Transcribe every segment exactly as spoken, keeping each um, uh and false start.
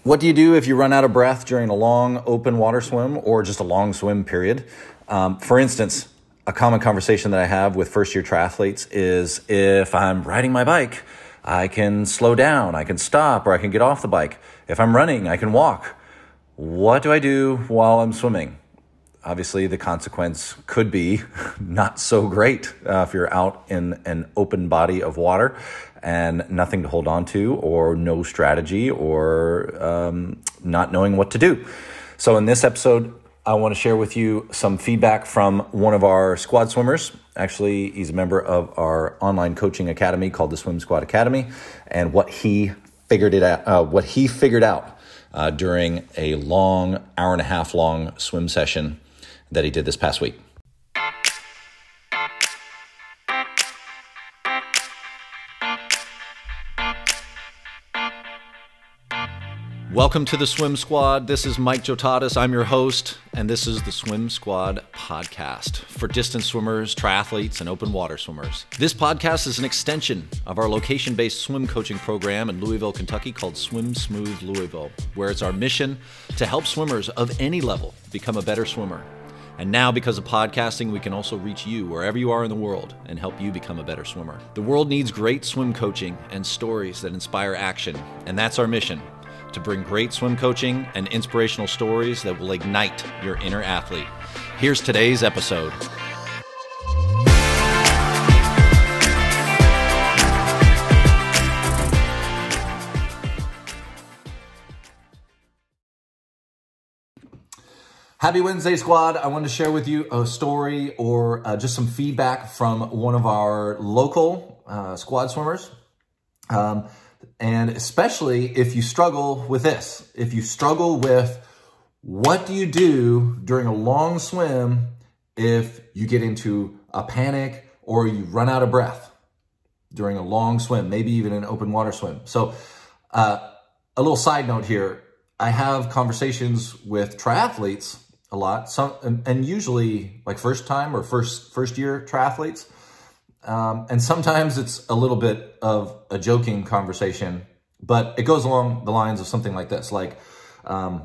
What do you do if you run out of breath during a long open water swim or just a long swim period? Um, for instance, a common conversation that I have with first year triathletes is if I'm riding my bike, I can slow down, I can stop, or I can get off the bike. If I'm running, I can walk. What do I do while I'm swimming? Obviously, the consequence could be not so great uh, if you're out in an open body of water and nothing to hold on to, or no strategy, or um, not knowing what to do. So in this episode, I want to share with you some feedback from one of our squad swimmers. Actually, he's a member of our online coaching academy called the Swim Squad Academy, and what he figured it out, uh, what he figured out uh, during a long hour and a half long swim session that he did this past week. Welcome to the Swim Squad. This is Mike Jotatis. I'm your host, and this is the Swim Squad podcast for distance swimmers, triathletes, and open water swimmers. This podcast is an extension of our location-based swim coaching program in Louisville, Kentucky called Swim Smooth Louisville, where it's our mission to help swimmers of any level become a better swimmer. And now, because of podcasting, we can also reach you wherever you are in the world and help you become a better swimmer. The world needs great swim coaching and stories that inspire action, and that's our mission, to bring great swim coaching and inspirational stories that will ignite your inner athlete. Here's today's episode. Happy Wednesday, squad. I wanted to share with you a story or uh, just some feedback from one of our local uh, squad swimmers. Um, and especially if you struggle with this, if you struggle with what do you do during a long swim if you get into a panic or you run out of breath during a long swim, maybe even an open water swim. So uh, a little side note here, I have conversations with triathletes a lot, some, and, and usually like first time or first first year triathletes. Um, and sometimes it's a little bit of a joking conversation, but it goes along the lines of something like this, like, um,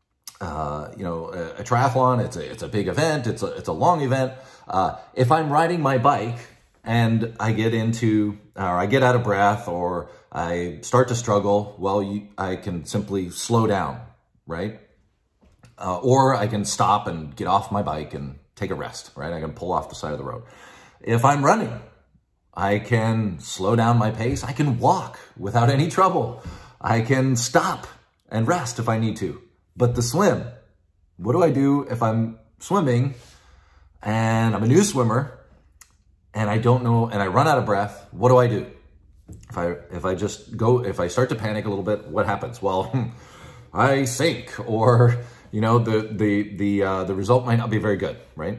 uh, you know, a, a triathlon, it's a, it's a big event. It's a, it's a long event. Uh, if I'm riding my bike and I get into, or I get out of breath, or I start to struggle, well, you, I can simply slow down, right? Uh, or I can stop and get off my bike and take a rest, right? I can pull off the side of the road. If I'm running, I can slow down my pace. I can walk without any trouble. I can stop and rest if I need to. But the swim, what do I do if I'm swimming and I'm a new swimmer and I don't know, and I run out of breath? What do I do? If I, if I just go, if I start to panic a little bit, what happens? Well, I sink, or, you know, the, the, the, uh, the result might not be very good, right?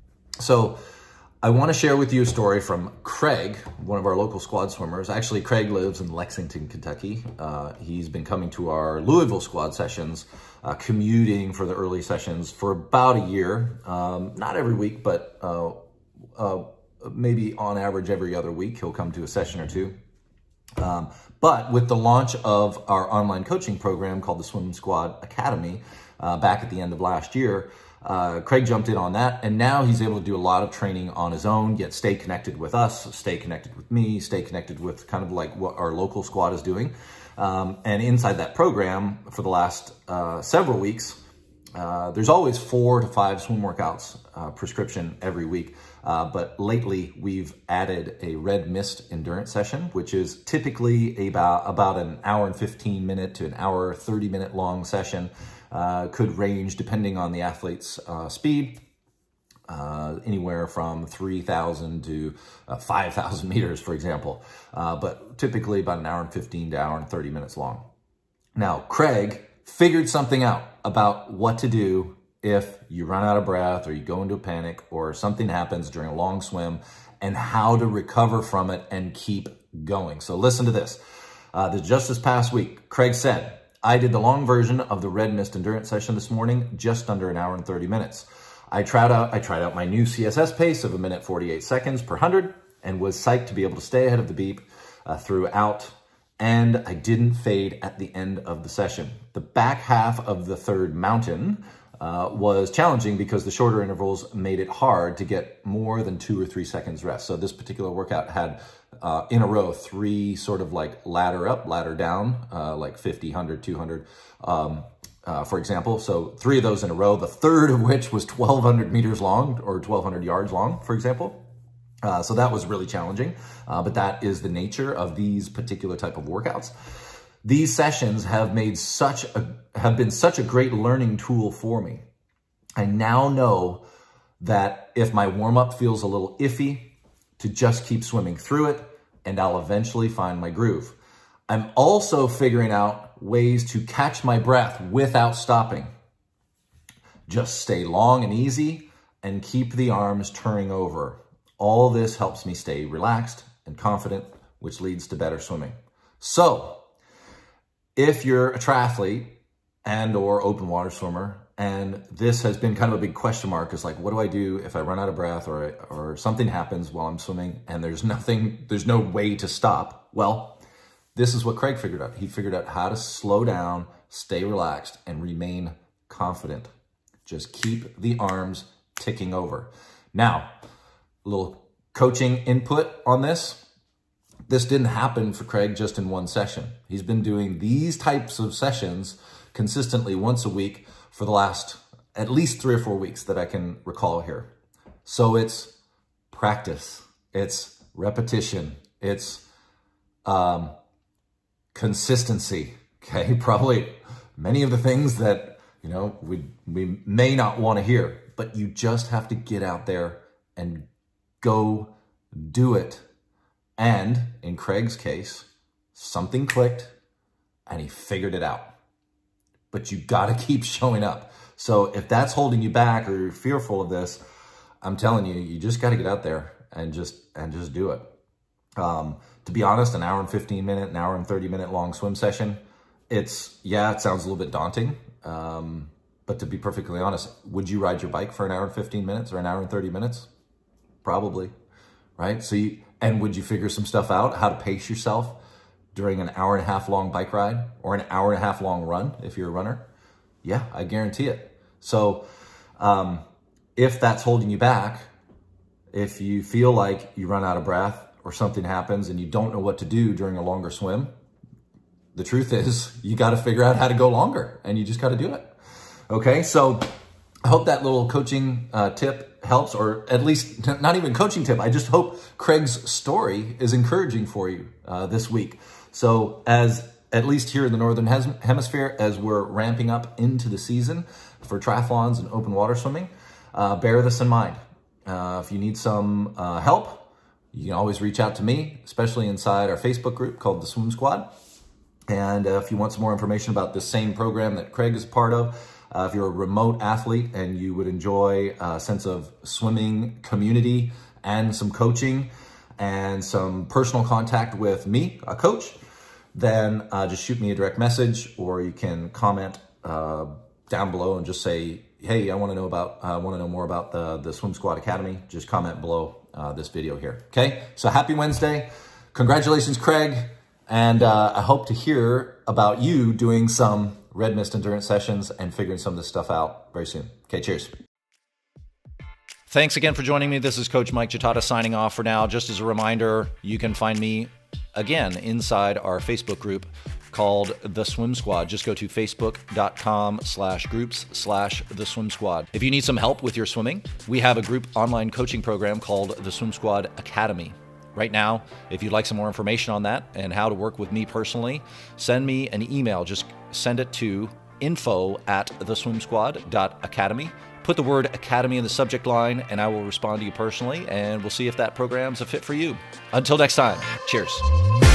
So I want to share with you a story from Craig, one of our local squad swimmers. Actually, Craig lives in Lexington, Kentucky. Uh, he's been coming to our Louisville squad sessions, uh, commuting for the early sessions for about a year. Um, not every week, but uh, uh, maybe on average every other week, he'll come to a session or two. Um, but with the launch of our online coaching program called the Swim Squad Academy uh, back at the end of last year, Uh, Craig jumped in on that, and now he's able to do a lot of training on his own, yet stay connected with us, stay connected with me, stay connected with kind of like what our local squad is doing. Um, and inside that program for the last uh, several weeks, uh, there's always four to five swim workouts uh, prescription every week. Uh, but lately we've added a red mist endurance session, which is typically about, about an hour and fifteen minute to an hour, thirty minute long session. Uh, could range, depending on the athlete's uh, speed, uh, anywhere from three thousand to uh, five thousand meters, for example. Uh, but typically about an hour and fifteen to hour and thirty minutes long. Now, Craig figured something out about what to do if you run out of breath or you go into a panic or something happens during a long swim, and how to recover from it and keep going. So listen to this. Uh, this just this past week, Craig said, I did the long version of the red mist endurance session this morning, just under an hour and thirty minutes. I tried out, I tried out my new C S S pace of a minute forty-eight seconds per hundred and was psyched to be able to stay ahead of the beep uh, throughout and I didn't fade at the end of the session. The back half of the third mountain uh, was challenging because the shorter intervals made it hard to get more than two or three seconds rest. So this particular workout had uh, in a row three sort of like ladder up, ladder down, uh, like fifty, one hundred, two hundred, um, uh, for example. So three of those in a row, the third of which was twelve hundred meters long or twelve hundred yards long, for example. Uh, so that was really challenging, uh, but that is the nature of these particular type of workouts. These sessions have made such a, have been such a great learning tool for me. I now know that if my warm-up feels a little iffy, to just keep swimming through it, and I'll eventually find my groove. I'm also figuring out ways to catch my breath without stopping. Just stay long and easy and keep the arms turning over. All this helps me stay relaxed and confident, which leads to better swimming. So, if you're a triathlete and or open water swimmer, and this has been kind of a big question mark, is like, what do I do if I run out of breath or, or something happens while I'm swimming and there's nothing, there's no way to stop? Well, this is what Craig figured out. He figured out how to slow down, stay relaxed, and remain confident. Just keep the arms ticking over. Now, a little coaching input on this. This didn't happen for Craig just in one session. He's been doing these types of sessions consistently once a week for the last at least three or four weeks that I can recall here. So it's practice, it's repetition, it's um, consistency, okay? Probably many of the things that, you know, we, we may not want to hear, but you just have to get out there and go do it. And in Craig's case, something clicked and he figured it out. But you got to keep showing up. So if that's holding you back or you're fearful of this, I'm telling you, you just got to get out there and just and just do it. Um, to be honest, an hour and fifteen minute, an hour and thirty minute long swim session, it's, yeah, it sounds a little bit daunting. Um, but to be perfectly honest, would you ride your bike for an hour and fifteen minutes or an hour and thirty minutes? Probably, right? So you, and would you figure some stuff out, how to pace yourself during an hour and a half long bike ride or an hour and a half long run if you're a runner? Yeah, I guarantee it. So um, if that's holding you back, if you feel like you run out of breath or something happens and you don't know what to do during a longer swim, the truth is you got to figure out how to go longer and you just got to do it. Okay, so I hope that little coaching uh, tip helps, or at least not even coaching tip. I just hope Craig's story is encouraging for you uh, this week. So as at least here in the Northern Hemisphere, as we're ramping up into the season for triathlons and open water swimming, uh, bear this in mind. Uh, if you need some uh, help, you can always reach out to me, especially inside our Facebook group called the Swim Squad. And uh, if you want some more information about the same program that Craig is a part of, uh, if you're a remote athlete and you would enjoy a sense of swimming community and some coaching and some personal contact with me, a coach, then uh, just shoot me a direct message, or you can comment uh, down below and just say, hey, I want to know about, I uh, want to know more about the, the Swim Squad Academy. Just comment below uh, this video here. Okay, so happy Wednesday. Congratulations, Craig. And uh, I hope to hear about you doing some Red Mist endurance sessions and figuring some of this stuff out very soon. Okay, cheers. Thanks again for joining me. This is Coach Mike Chitata signing off for now. Just as a reminder, you can find me again inside our Facebook group called The Swim Squad. Just go to facebook.com slash groups slash The Swim Squad. If you need some help with your swimming, we have a group online coaching program called The Swim Squad Academy. Right now, if you'd like some more information on that and how to work with me personally, send me an email. Just send it to info at theswimsquad.academy. Put the word Academy in the subject line and I will respond to you personally, and we'll see if that program's a fit for you. Until next time, cheers.